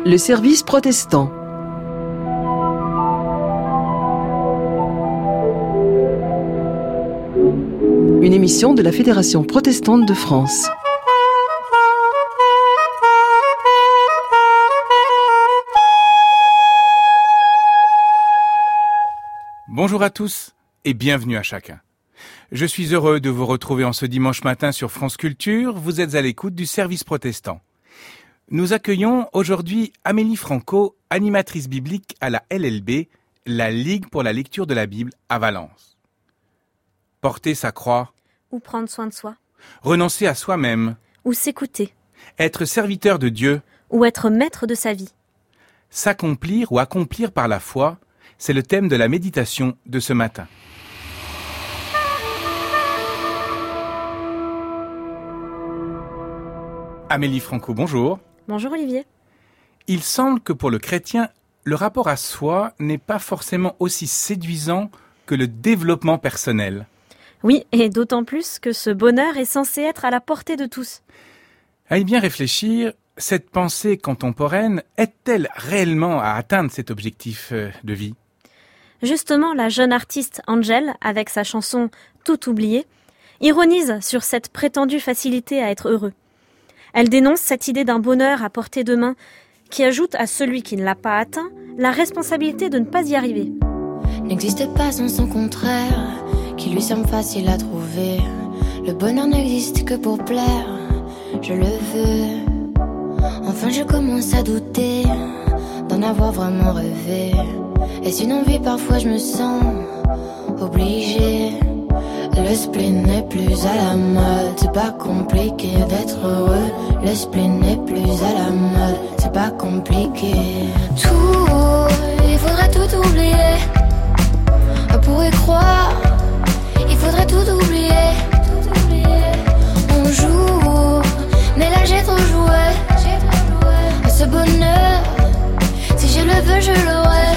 Le service protestant. Une émission de la Fédération protestante de France. Bonjour à tous et bienvenue à chacun. Je suis heureux de vous retrouver en ce dimanche matin sur France Culture. Vous êtes à l'écoute du service protestant. Nous accueillons aujourd'hui Amélie Franco, animatrice biblique à la LLB, la Ligue pour la lecture de la Bible à Valence. Porter sa croix. Ou prendre soin de soi. Renoncer à soi-même. Ou s'écouter. Être serviteur de Dieu. Ou être maître de sa vie. S'accomplir ou accomplir par la foi, c'est le thème de la méditation de ce matin. Amélie Franco, bonjour. Bonjour Olivier. Il semble que pour le chrétien, le rapport à soi n'est pas forcément aussi séduisant que le développement personnel. Oui, et d'autant plus que ce bonheur est censé être à la portée de tous. À y bien réfléchir, cette pensée contemporaine aide-t-elle réellement à atteindre cet objectif de vie ? Justement, la jeune artiste Angel, avec sa chanson « Tout oublié », ironise sur cette prétendue facilité à être heureux. Elle dénonce cette idée d'un bonheur à portée de main qui ajoute à celui qui ne l'a pas atteint la responsabilité de ne pas y arriver. N'existe pas sans son contraire, qui lui semble facile à trouver. Le bonheur n'existe que pour plaire, je le veux. Enfin je commence à douter d'en avoir vraiment rêvé. Et si une envie parfois je me sens obligée. Le spleen n'est plus à la mode, c'est pas compliqué d'être heureux. Le spleen n'est plus à la mode, c'est pas compliqué. Il faudrait tout oublier. Pour y croire, il faudrait tout oublier. On joue, mais là j'ai trop joué. Ce bonheur, si je le veux, je l'aurai.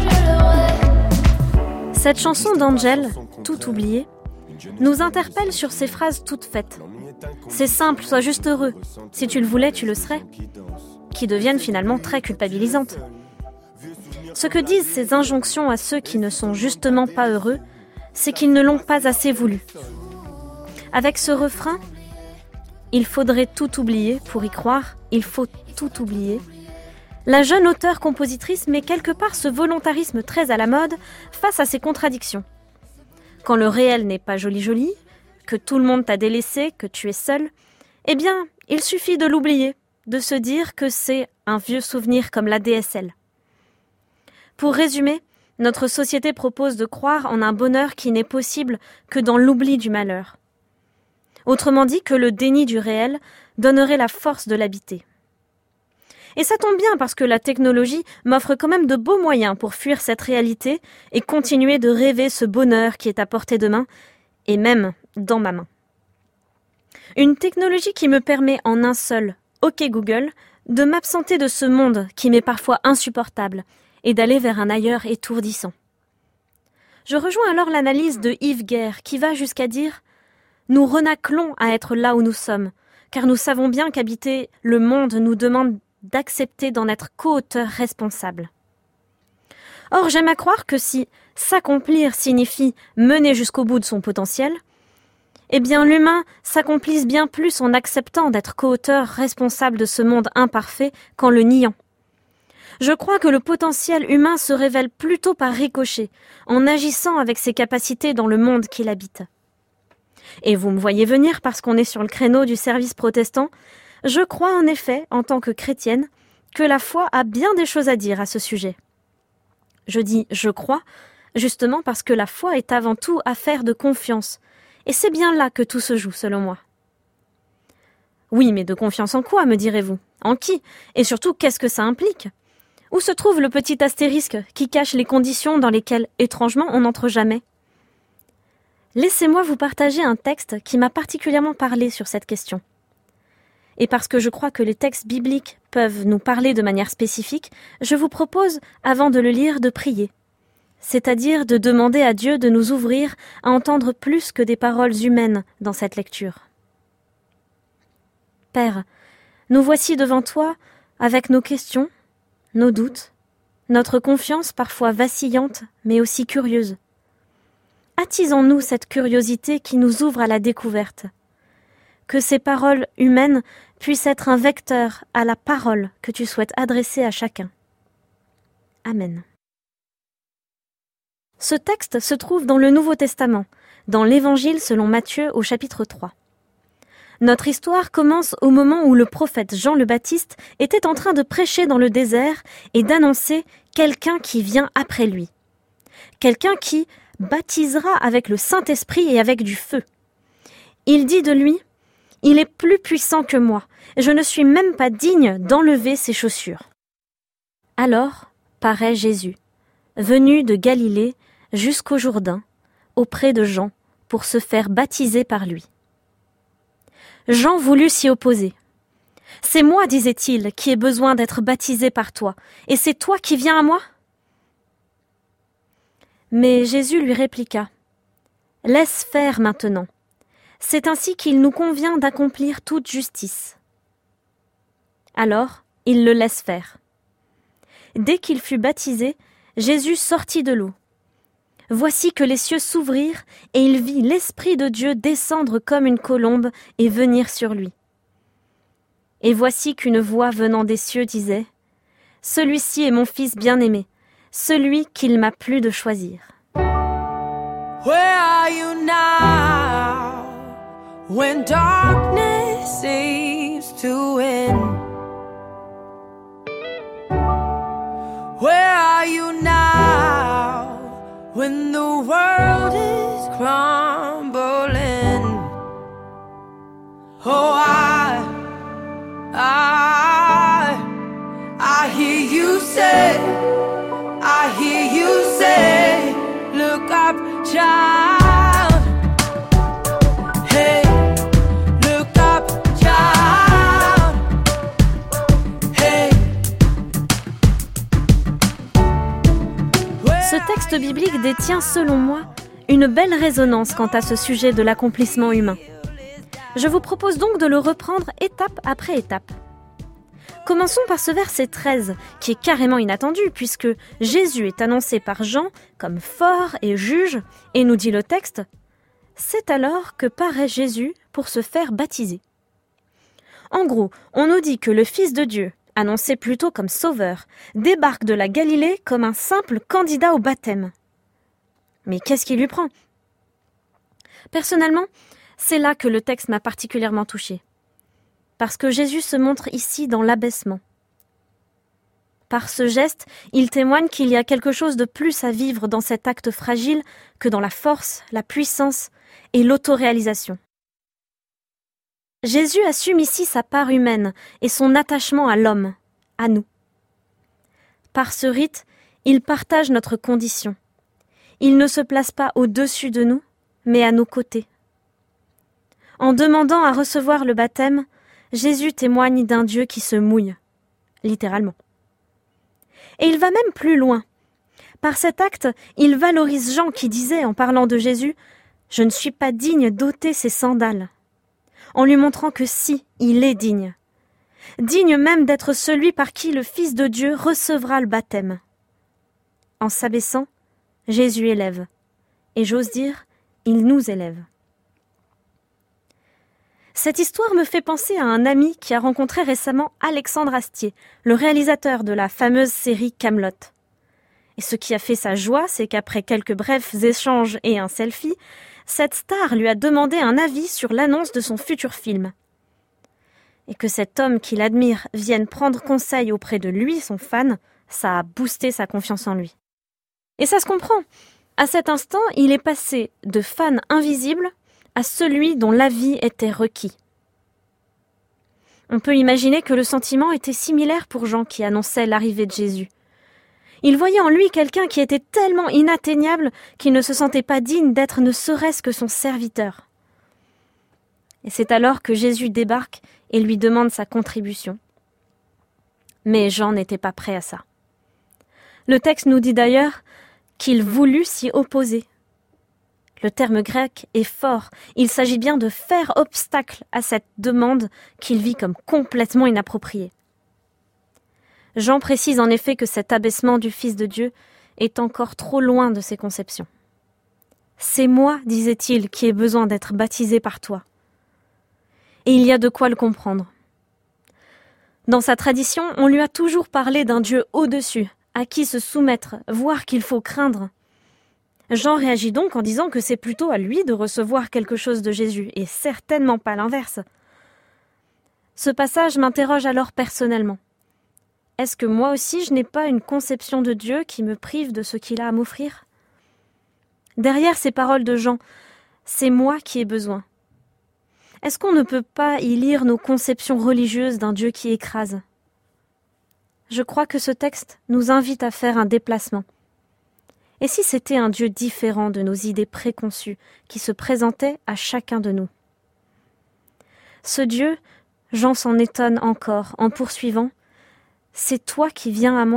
Cette chanson d'Angel, Tout oublié, nous interpelle sur ces phrases toutes faites. C'est simple, sois juste heureux. Si tu le voulais, tu le serais. Qui deviennent finalement très culpabilisantes. Ce que disent ces injonctions à ceux qui ne sont justement pas heureux, c'est qu'ils ne l'ont pas assez voulu. Avec ce refrain, il faudrait tout oublier pour y croire, il faut tout oublier. La jeune auteure-compositrice met quelque part ce volontarisme très à la mode face à ces contradictions. Quand le réel n'est pas joli, que tout le monde t'a délaissé, que tu es seul, eh bien, il suffit de l'oublier, de se dire que c'est un vieux souvenir comme la DSL. Pour résumer, notre société propose de croire en un bonheur qui n'est possible que dans l'oubli du malheur. Autrement dit, que le déni du réel donnerait la force de l'habiter. Et ça tombe bien parce que la technologie m'offre quand même de beaux moyens pour fuir cette réalité et continuer de rêver ce bonheur qui est à portée de main, et même dans ma main. Une technologie qui me permet en un seul « OK Google » de m'absenter de ce monde qui m'est parfois insupportable et d'aller vers un ailleurs étourdissant. Je rejoins alors l'analyse de Yves Guerre qui va jusqu'à dire « Nous renâclons à être là où nous sommes, car nous savons bien qu'habiter le monde nous demande d'accepter d'en être co-auteur responsable. » Or, j'aime à croire que si s'accomplir signifie mener jusqu'au bout de son potentiel, eh bien l'humain s'accomplisse bien plus en acceptant d'être co-auteur responsable de ce monde imparfait qu'en le niant. Je crois que le potentiel humain se révèle plutôt par ricochet, en agissant avec ses capacités dans le monde qu'il habite. Et vous me voyez venir parce qu'on est sur le créneau du service protestant. Je crois en effet, en tant que chrétienne, que la foi a bien des choses à dire à ce sujet. Je dis « je crois » justement parce que la foi est avant tout affaire de confiance, et c'est bien là que tout se joue, selon moi. Oui, mais de confiance en quoi, me direz-vous ? En qui ? Et surtout, qu'est-ce que ça implique ? Où se trouve le petit astérisque qui cache les conditions dans lesquelles, étrangement, on n'entre jamais ? Laissez-moi vous partager un texte qui m'a particulièrement parlé sur cette question. Et parce que je crois que les textes bibliques peuvent nous parler de manière spécifique, je vous propose, avant de le lire, de prier. C'est-à-dire de demander à Dieu de nous ouvrir à entendre plus que des paroles humaines dans cette lecture. Père, nous voici devant toi avec nos questions, nos doutes, notre confiance parfois vacillante mais aussi curieuse. Attisons-nous cette curiosité qui nous ouvre à la découverte. Que ces paroles humaines puissent être un vecteur à la parole que tu souhaites adresser à chacun. Amen. Ce texte se trouve dans le Nouveau Testament, dans l'Évangile selon Matthieu au chapitre 3. Notre histoire commence au moment où le prophète Jean le Baptiste était en train de prêcher dans le désert et d'annoncer quelqu'un qui vient après lui. Quelqu'un qui baptisera avec le Saint-Esprit et avec du feu. Il dit de lui « Il est plus puissant que moi, je ne suis même pas digne d'enlever ses chaussures. » Alors paraît Jésus, venu de Galilée jusqu'au Jourdain, auprès de Jean, pour se faire baptiser par lui. Jean voulut s'y opposer. « C'est moi, disait-il, qui ai besoin d'être baptisé par toi, et c'est toi qui viens à moi ?» Mais Jésus lui répliqua « Laisse faire maintenant. C'est ainsi qu'il nous convient d'accomplir toute justice. » Alors, il le laisse faire. Dès qu'il fut baptisé, Jésus sortit de l'eau. Voici que les cieux s'ouvrirent et il vit l'Esprit de Dieu descendre comme une colombe et venir sur lui. Et voici qu'une voix venant des cieux disait « Celui-ci est mon Fils bien-aimé, celui qu'il m'a plu de choisir. » Where are you now when darkness seems to win? Where are you now when the world is crumbling? Oh, I hear you say, look up, child. Hey, look up, child. Hey. Ce texte biblique détient, selon moi, une belle résonance quant à ce sujet de l'accomplissement humain. Je vous propose donc de le reprendre étape après étape. Commençons par ce verset 13, qui est carrément inattendu, puisque Jésus est annoncé par Jean comme fort et juge, et nous dit le texte, « C'est alors que paraît Jésus pour se faire baptiser. » En gros, on nous dit que le Fils de Dieu, annoncé plutôt comme sauveur, débarque de la Galilée comme un simple candidat au baptême. Mais qu'est-ce qui lui prend ? Personnellement, c'est là que le texte m'a particulièrement touchée. Parce que Jésus se montre ici dans l'abaissement. Par ce geste, il témoigne qu'il y a quelque chose de plus à vivre dans cet acte fragile que dans la force, la puissance et l'autoréalisation. Jésus assume ici sa part humaine et son attachement à l'homme, à nous. Par ce rite, il partage notre condition. Il ne se place pas au-dessus de nous, mais à nos côtés. En demandant à recevoir le baptême, Jésus témoigne d'un Dieu qui se mouille, littéralement. Et il va même plus loin. Par cet acte, il valorise Jean qui disait, en parlant de Jésus, « Je ne suis pas digne d'ôter ses sandales », en lui montrant que si, il est digne. Digne même d'être celui par qui le Fils de Dieu recevra le baptême. En s'abaissant, Jésus élève. Et j'ose dire, il nous élève. Cette histoire me fait penser à un ami qui a rencontré récemment Alexandre Astier, le réalisateur de la fameuse série Kaamelott. Et ce qui a fait sa joie, c'est qu'après quelques brefs échanges et un selfie, cette star lui a demandé un avis sur l'annonce de son futur film. Et que cet homme qu'il admire vienne prendre conseil auprès de lui, son fan, ça a boosté sa confiance en lui. Et ça se comprend. À cet instant, il est passé de fan invisible à celui dont l'avis était requis. On peut imaginer que le sentiment était similaire pour Jean qui annonçait l'arrivée de Jésus. Il voyait en lui quelqu'un qui était tellement inatteignable qu'il ne se sentait pas digne d'être ne serait-ce que son serviteur. Et c'est alors que Jésus débarque et lui demande sa contribution. Mais Jean n'était pas prêt à ça. Le texte nous dit d'ailleurs qu'il voulut s'y opposer. Le terme grec est fort. Il s'agit bien de faire obstacle à cette demande qu'il vit comme complètement inappropriée. Jean précise en effet que cet abaissement du Fils de Dieu est encore trop loin de ses conceptions. « C'est moi, disait-il, qui ai besoin d'être baptisé par toi. » Et il y a de quoi le comprendre. Dans sa tradition, on lui a toujours parlé d'un Dieu au-dessus, à qui se soumettre, voire qu'il faut craindre. Jean réagit donc en disant que c'est plutôt à lui de recevoir quelque chose de Jésus, et certainement pas l'inverse. Ce passage m'interroge alors personnellement. Est-ce que moi aussi je n'ai pas une conception de Dieu qui me prive de ce qu'il a à m'offrir ? Derrière ces paroles de Jean, c'est moi qui ai besoin. Est-ce qu'on ne peut pas y lire nos conceptions religieuses d'un Dieu qui écrase ? Je crois que ce texte nous invite à faire un déplacement. Et si c'était un Dieu différent de nos idées préconçues qui se présentait à chacun de nous ? Ce Dieu, Jean s'en étonne encore en poursuivant « C'est toi qui viens à moi ?»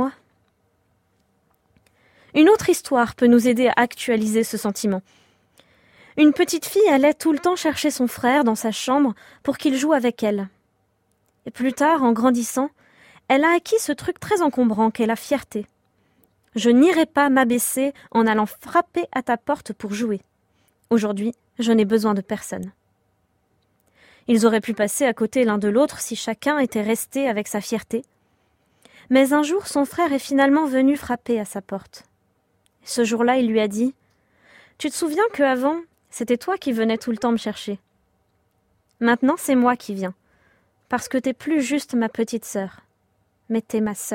Une autre histoire peut nous aider à actualiser ce sentiment. Une petite fille allait tout le temps chercher son frère dans sa chambre pour qu'il joue avec elle. Et plus tard, en grandissant, elle a acquis ce truc très encombrant qu'est la fierté. Je n'irai pas m'abaisser en allant frapper à ta porte pour jouer. Aujourd'hui, je n'ai besoin de personne. Ils auraient pu passer à côté l'un de l'autre si chacun était resté avec sa fierté. Mais un jour, son frère est finalement venu frapper à sa porte. Ce jour-là, il lui a dit « Tu te souviens qu'avant, c'était toi qui venais tout le temps me chercher. Maintenant, c'est moi qui viens, parce que t'es plus juste ma petite sœur, mais t'es ma sœur. »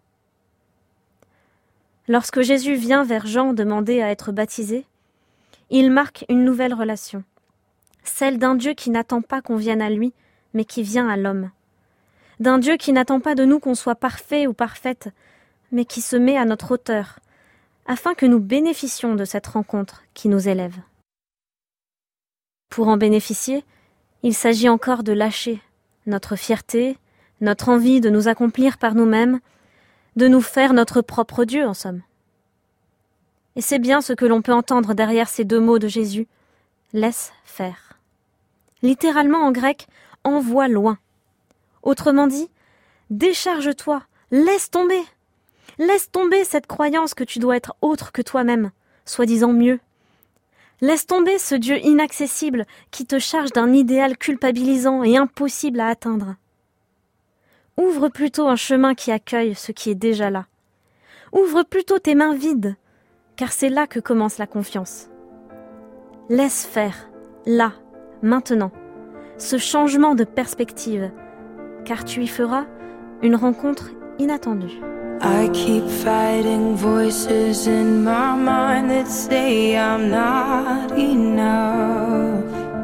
Lorsque Jésus vient vers Jean demander à être baptisé, il marque une nouvelle relation, celle d'un Dieu qui n'attend pas qu'on vienne à lui, mais qui vient à l'homme. D'un Dieu qui n'attend pas de nous qu'on soit parfait ou parfaite, mais qui se met à notre hauteur, afin que nous bénéficions de cette rencontre qui nous élève. Pour en bénéficier, il s'agit encore de lâcher notre fierté, notre envie de nous accomplir par nous-mêmes, de nous faire notre propre Dieu, en somme. Et c'est bien ce que l'on peut entendre derrière ces deux mots de Jésus, « laisse faire ». Littéralement en grec, « envoie loin ». Autrement dit, « décharge-toi, laisse tomber ». Laisse tomber cette croyance que tu dois être autre que toi-même, soi-disant mieux. Laisse tomber ce Dieu inaccessible qui te charge d'un idéal culpabilisant et impossible à atteindre. Ouvre plutôt un chemin qui accueille ce qui est déjà là. Ouvre plutôt tes mains vides, car c'est là que commence la confiance. Laisse faire, là, maintenant, ce changement de perspective, car tu y feras une rencontre inattendue. I keep fighting voices in my mind that say I'm not enough.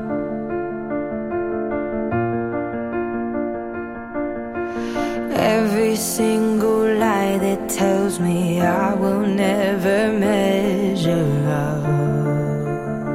Every single lie that tells me I will never measure up.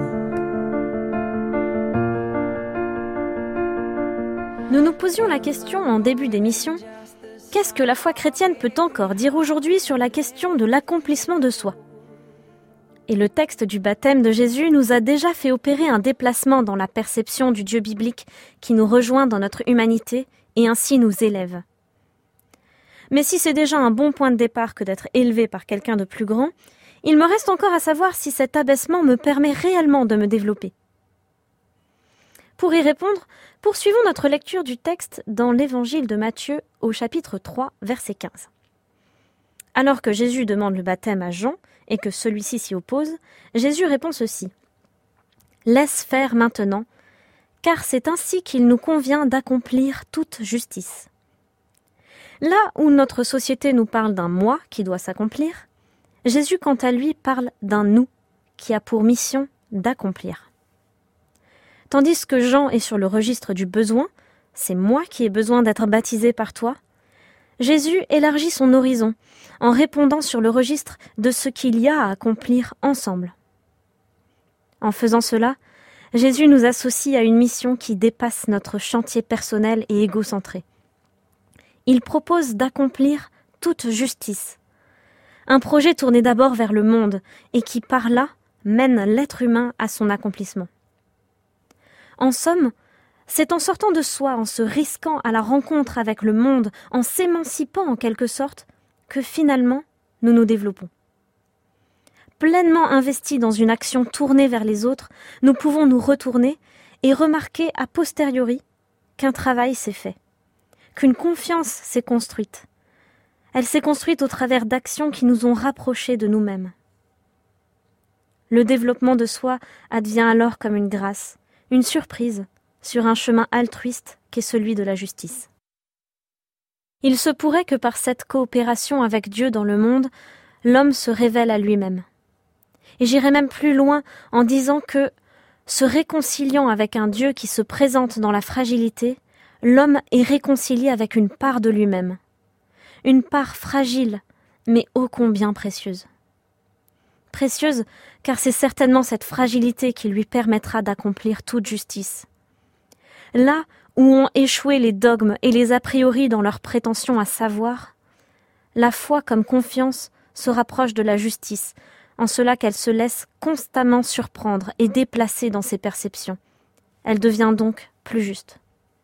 Nous nous posions la question en début d'émission. Qu'est-ce que la foi chrétienne peut encore dire aujourd'hui sur la question de l'accomplissement de soi ? Et le texte du baptême de Jésus nous a déjà fait opérer un déplacement dans la perception du Dieu biblique qui nous rejoint dans notre humanité et ainsi nous élève. Mais si c'est déjà un bon point de départ que d'être élevé par quelqu'un de plus grand, il me reste encore à savoir si cet abaissement me permet réellement de me développer. Pour y répondre, poursuivons notre lecture du texte dans l'évangile de Matthieu au chapitre 3, verset 15. Alors que Jésus demande le baptême à Jean et que celui-ci s'y oppose, Jésus répond ceci. « Laisse faire maintenant, car c'est ainsi qu'il nous convient d'accomplir toute justice. » Là où notre société nous parle d'un « moi » qui doit s'accomplir, Jésus, quant à lui, parle d'un « nous » qui a pour mission d'accomplir. Tandis que Jean est sur le registre du besoin, c'est moi qui ai besoin d'être baptisé par toi, Jésus élargit son horizon en répondant sur le registre de ce qu'il y a à accomplir ensemble. En faisant cela, Jésus nous associe à une mission qui dépasse notre chantier personnel et égocentré. Il propose d'accomplir toute justice. Un projet tourné d'abord vers le monde et qui, par là, mène l'être humain à son accomplissement. En somme, C'est en sortant de soi, en se risquant à la rencontre avec le monde, en s'émancipant en quelque sorte, que finalement nous nous développons. Pleinement investis dans une action tournée vers les autres, nous pouvons nous retourner et remarquer a posteriori qu'un travail s'est fait, qu'une confiance s'est construite. Elle s'est construite au travers d'actions qui nous ont rapprochés de nous-mêmes. Le développement de soi advient alors comme une grâce, une surprise, sur un chemin altruiste qu'est celui de la justice. Il se pourrait que par cette coopération avec Dieu dans le monde, l'homme se révèle à lui-même. Et j'irai même plus loin en disant que, se réconciliant avec un Dieu qui se présente dans la fragilité, l'homme est réconcilié avec une part de lui-même. Une part fragile, mais ô combien précieuse. Précieuse, car c'est certainement cette fragilité qui lui permettra d'accomplir toute justice. Là où ont échoué les dogmes et les a priori dans leur prétention à savoir, la foi comme confiance se rapproche de la justice, en cela qu'elle se laisse constamment surprendre et déplacer dans ses perceptions. Elle devient donc plus juste.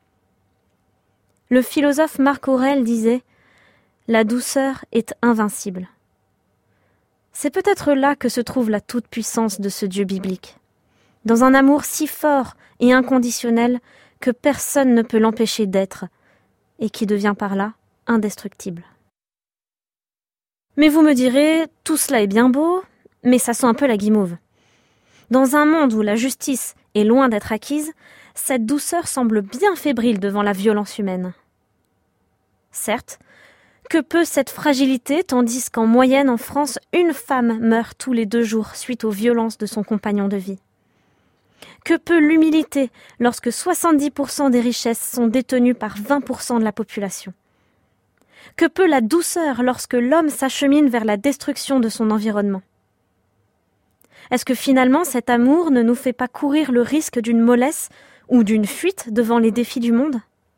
Le philosophe Marc Aurèle disait « La douceur est invincible ». C'est peut-être là que se trouve la toute-puissance de ce Dieu biblique. Dans un amour si fort et inconditionnel que personne ne peut l'empêcher d'être, et qui devient par là indestructible. Mais vous me direz, tout cela est bien beau, mais ça sent un peu la guimauve. Dans un monde où la justice est loin d'être acquise, cette douceur semble bien fébrile devant la violence humaine. Certes, que peut cette fragilité, tandis qu'en moyenne en France, une femme meurt tous les 2 jours suite aux violences de son compagnon de vie? Que peut l'humilité lorsque 70% des richesses sont détenues par 20% de la population? Que peut la douceur lorsque l'homme s'achemine vers la destruction de son environnement? Est-ce que finalement cet amour ne nous fait pas courir le risque d'une mollesse ou d'une fuite devant les défis du monde?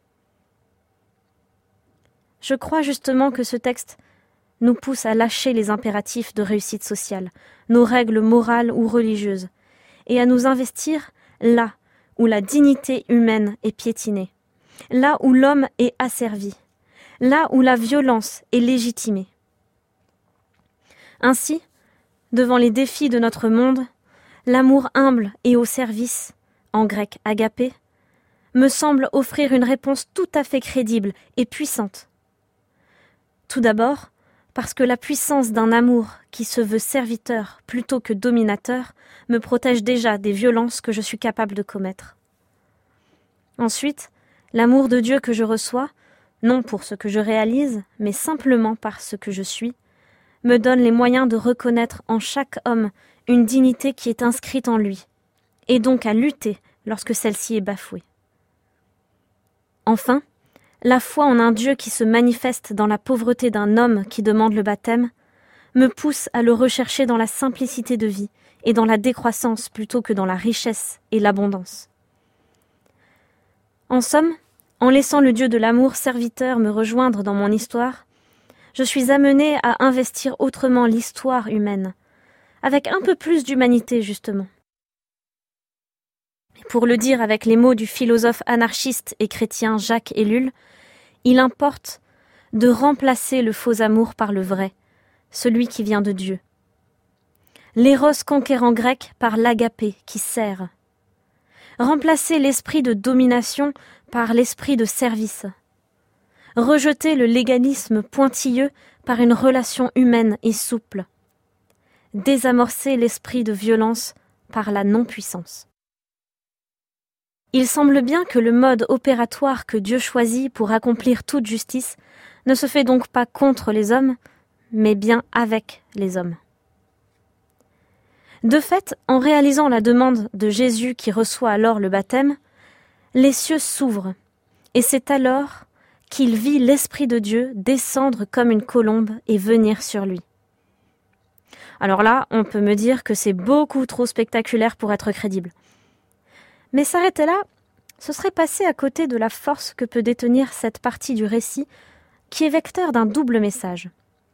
Je crois justement que ce texte nous pousse à lâcher les impératifs de réussite sociale, nos règles morales ou religieuses, et à nous investir là où la dignité humaine est piétinée, là où l'homme est asservi, là où la violence est légitimée. Ainsi, devant les défis de notre monde, l'amour humble et au service, en grec agapé, me semble offrir une réponse tout à fait crédible et puissante. Tout d'abord, parce que la puissance d'un amour qui se veut serviteur plutôt que dominateur me protège déjà des violences que je suis capable de commettre. Ensuite, l'amour de Dieu que je reçois, non pour ce que je réalise, mais simplement par ce que je suis, me donne les moyens de reconnaître en chaque homme une dignité qui est inscrite en lui, et donc à lutter lorsque celle-ci est bafouée. Enfin, la foi en un Dieu qui se manifeste dans la pauvreté d'un homme qui demande le baptême me pousse à le rechercher dans la simplicité de vie et dans la décroissance plutôt que dans la richesse et l'abondance. En somme, en laissant le Dieu de l'amour serviteur me rejoindre dans mon histoire, je suis amenée à investir autrement l'histoire humaine, avec un peu plus d'humanité justement. Pour le dire avec les mots du philosophe anarchiste et chrétien Jacques Ellul, il importe de remplacer le faux amour par le vrai, celui qui vient de Dieu. L'éros conquérant grec par l'agapé qui sert. Remplacer l'esprit de domination par l'esprit de service. Rejeter le légalisme pointilleux par une relation humaine et souple. Désamorcer l'esprit de violence par la non-puissance. Il semble bien que le mode opératoire que Dieu choisit pour accomplir toute justice ne se fait donc pas contre les hommes, mais bien avec les hommes. De fait, en réalisant la demande de Jésus qui reçoit alors le baptême, les cieux s'ouvrent, et c'est alors qu'il vit l'Esprit de Dieu descendre comme une colombe et venir sur lui. Alors là, on peut me dire que c'est beaucoup trop spectaculaire pour être crédible. Mais s'arrêter là, ce serait passer à côté de la force que peut détenir cette partie du récit qui est vecteur d'un double message.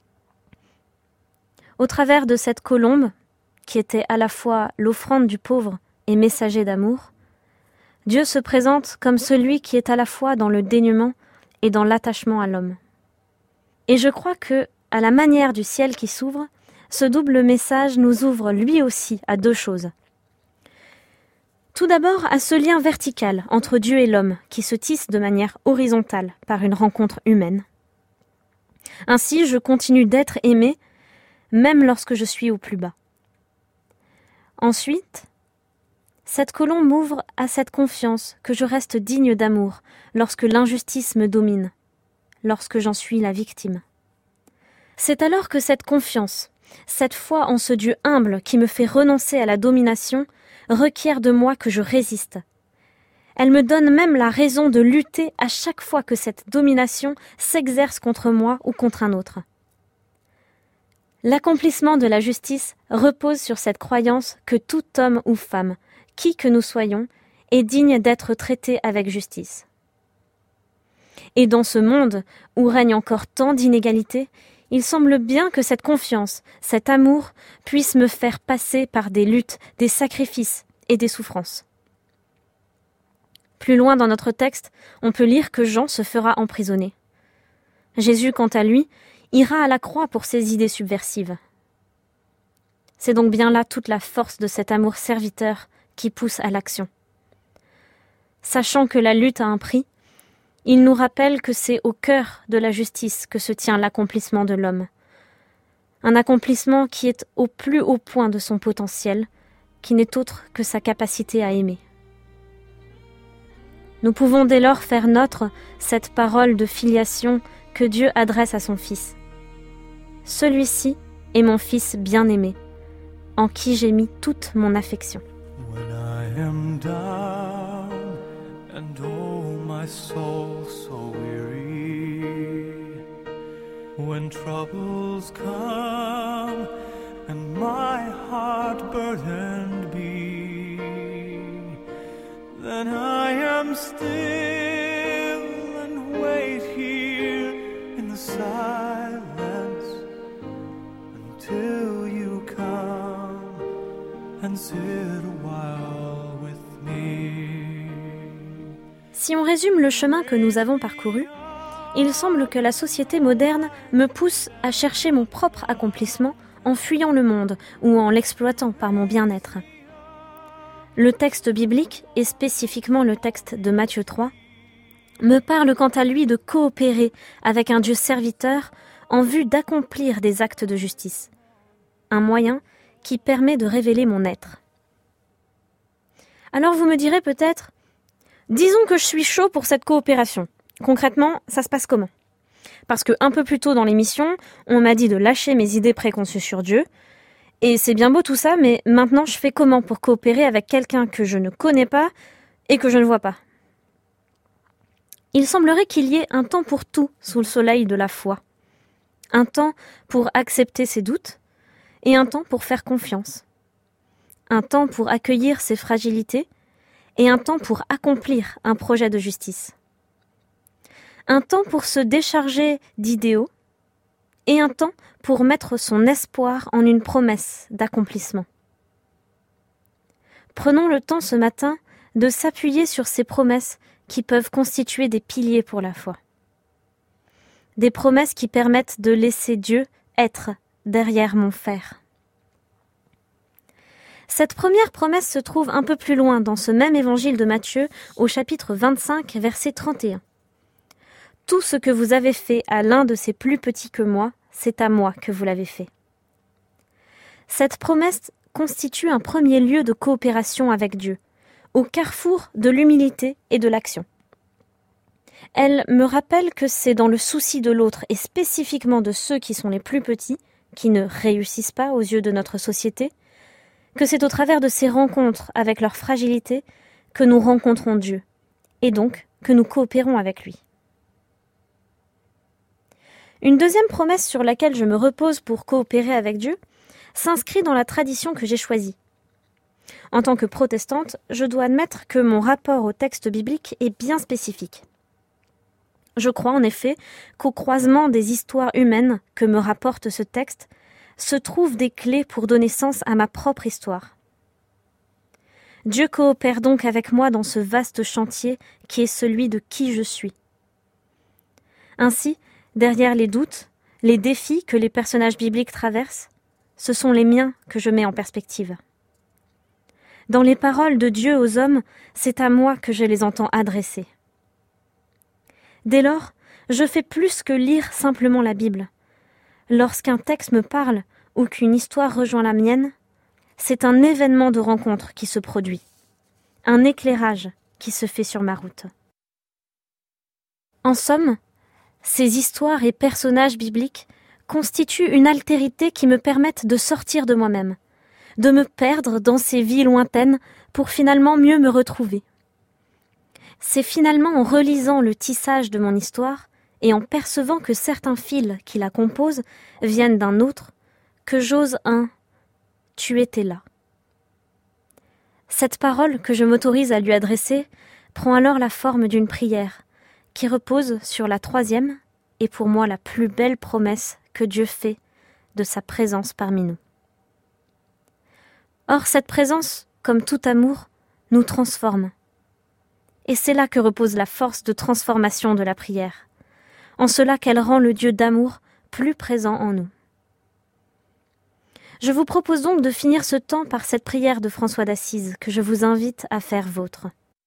Au travers de cette colombe, qui était à la fois l'offrande du pauvre et messager d'amour, Dieu se présente comme celui qui est à la fois dans le dénuement et dans l'attachement à l'homme. Et je crois que, à la manière du ciel qui s'ouvre, ce double message nous ouvre lui aussi à deux choses. Tout d'abord à ce lien vertical entre Dieu et l'homme qui se tisse de manière horizontale par une rencontre humaine. Ainsi, je continue d'être aimé, même lorsque je suis au plus bas. Ensuite, cette colombe m'ouvre à cette confiance que je reste digne d'amour lorsque l'injustice me domine, lorsque j'en suis la victime. C'est alors que cette confiance, cette foi en ce Dieu humble qui me fait renoncer à la domination, requiert de moi que je résiste. Elle me donne même la raison de lutter à chaque fois que cette domination s'exerce contre moi ou contre un autre. L'accomplissement de la justice repose sur cette croyance que tout homme ou femme, qui que nous soyons, est digne d'être traité avec justice. Et dans ce monde où règne encore tant d'inégalités, il semble bien que cette confiance, cet amour, puisse me faire passer par des luttes, des sacrifices et des souffrances. Plus loin dans notre texte, on peut lire que Jean se fera emprisonner. Jésus, quant à lui, ira à la croix pour ses idées subversives. C'est donc bien là toute la force de cet amour serviteur qui pousse à l'action. Sachant que la lutte a un prix, il nous rappelle que c'est au cœur de la justice que se tient l'accomplissement de l'homme. Un accomplissement qui est au plus haut point de son potentiel, qui n'est autre que sa capacité à aimer. Nous pouvons dès lors faire nôtre cette parole de filiation que Dieu adresse à son Fils. Celui-ci est mon Fils bien-aimé, en qui j'ai mis toute mon affection. When I am down and oh my soul so weary, when troubles come and my heart burdened be, then I am still and wait here in the silence until you come and sit a while with me. Si on résume le chemin que nous avons parcouru, il semble que la société moderne me pousse à chercher mon propre accomplissement en fuyant le monde ou en l'exploitant par mon bien-être. Le texte biblique, et spécifiquement le texte de Matthieu 3, me parle quant à lui de coopérer avec un Dieu serviteur en vue d'accomplir des actes de justice. Un moyen qui permet de révéler mon être. Alors vous me direz peut-être, disons que je suis chaud pour cette coopération. Concrètement, ça se passe comment ? Parce que un peu plus tôt dans l'émission, on m'a dit de lâcher mes idées préconçues sur Dieu, et c'est bien beau tout ça, mais maintenant je fais comment pour coopérer avec quelqu'un que je ne connais pas et que je ne vois pas ? Il semblerait qu'il y ait un temps pour tout sous le soleil de la foi. Un temps pour accepter ses doutes et un temps pour faire confiance. Un temps pour accueillir ses fragilités et un temps pour accomplir un projet de justice. Un temps pour se décharger d'idéaux et un temps pour mettre son espoir en une promesse d'accomplissement. Prenons le temps ce matin de s'appuyer sur ces promesses qui peuvent constituer des piliers pour la foi. Des promesses qui permettent de laisser Dieu être derrière mon fer. Cette première promesse se trouve un peu plus loin dans ce même évangile de Matthieu, au chapitre 25, verset 31. « Tout ce que vous avez fait à l'un de ces plus petits que moi, c'est à moi que vous l'avez fait. » Cette promesse constitue un premier lieu de coopération avec Dieu, au carrefour de l'humilité et de l'action. Elle me rappelle que c'est dans le souci de l'autre et spécifiquement de ceux qui sont les plus petits, qui ne réussissent pas aux yeux de notre société, que c'est au travers de ces rencontres avec leur fragilité que nous rencontrons Dieu, et donc que nous coopérons avec lui. Une deuxième promesse sur laquelle je me repose pour coopérer avec Dieu s'inscrit dans la tradition que j'ai choisie. En tant que protestante, je dois admettre que mon rapport au texte biblique est bien spécifique. Je crois en effet qu'au croisement des histoires humaines que me rapporte ce texte se trouvent des clés pour donner sens à ma propre histoire. Dieu coopère donc avec moi dans ce vaste chantier qui est celui de qui je suis. Ainsi, derrière les doutes, les défis que les personnages bibliques traversent, ce sont les miens que je mets en perspective. Dans les paroles de Dieu aux hommes, c'est à moi que je les entends adresser. Dès lors, je fais plus que lire simplement la Bible. Lorsqu'un texte me parle ou qu'une histoire rejoint la mienne, c'est un événement de rencontre qui se produit, un éclairage qui se fait sur ma route. En somme, ces histoires et personnages bibliques constituent une altérité qui me permettent de sortir de moi-même, de me perdre dans ces vies lointaines pour finalement mieux me retrouver. C'est finalement en relisant le tissage de mon histoire et en percevant que certains fils qui la composent viennent d'un autre, que j'ose un « tu étais là ». Cette parole que je m'autorise à lui adresser prend alors la forme d'une prière qui repose sur la troisième et pour moi la plus belle promesse que Dieu fait de sa présence parmi nous. Or cette présence, comme tout amour, nous transforme. Et c'est là que repose la force de transformation de la prière, en cela qu'elle rend le Dieu d'amour plus présent en nous. Je vous propose donc de finir ce temps par cette prière de François d'Assise que je vous invite à faire vôtre.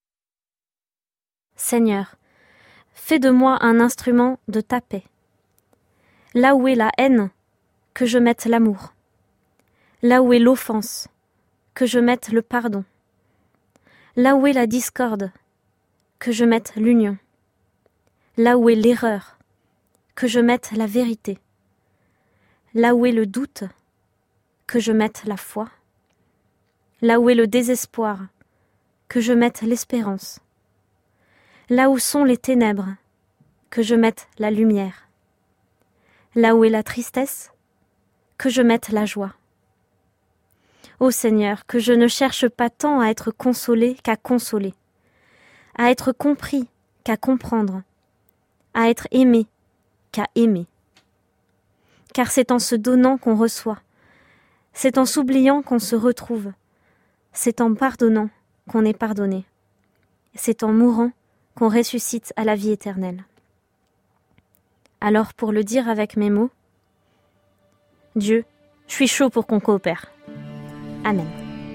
Seigneur, fais de moi un instrument de ta paix. Là où est la haine, que je mette l'amour. Là où est l'offense, que je mette le pardon. Là où est la discorde, que je mette l'union. Là où est l'erreur, que je mette la vérité. Là où est le doute, que je mette la foi. Là où est le désespoir, que je mette l'espérance. Là où sont les ténèbres, que je mette la lumière. Là où est la tristesse, que je mette la joie. Ô Seigneur, que je ne cherche pas tant à être consolé qu'à consoler, à être compris qu'à comprendre, à être aimé qu'à aimer. Car c'est en se donnant qu'on reçoit, c'est en s'oubliant qu'on se retrouve, c'est en pardonnant qu'on est pardonné, c'est en mourant qu'on ressuscite à la vie éternelle. Alors pour le dire avec mes mots, Dieu, je suis chaud pour qu'on coopère. Amen.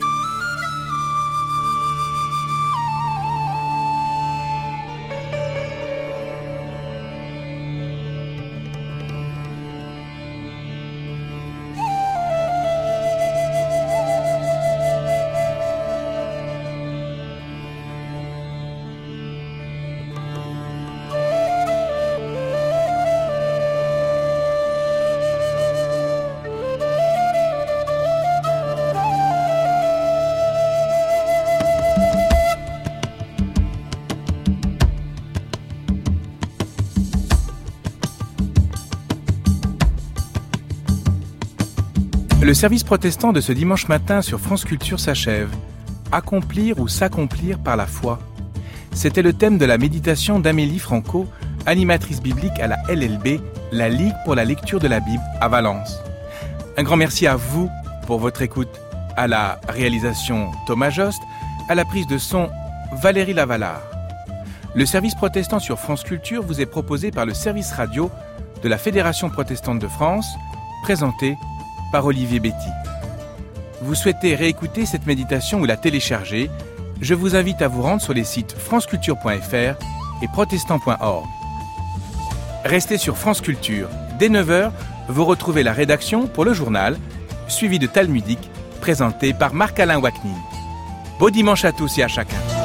Le service protestant de ce dimanche matin sur France Culture s'achève. Accomplir ou s'accomplir par la foi. C'était le thème de la méditation d'Amélie Franco, animatrice biblique à la LLB, la Ligue pour la lecture de la Bible à Valence. Un grand merci à vous pour votre écoute. À la réalisation Thomas Jost, à la prise de son Valérie Lavalard. Le service protestant sur France Culture vous est proposé par le service radio de la Fédération protestante de France, présenté par Olivier Betty. Vous souhaitez réécouter cette méditation ou la télécharger? Je vous invite à vous rendre sur les sites franceculture.fr et protestant.org. Restez sur France Culture. Dès 9h, vous retrouvez la rédaction pour le journal, suivi de Talmudique, présenté par Marc-Alain Waknin. Beau dimanche à tous et à chacun.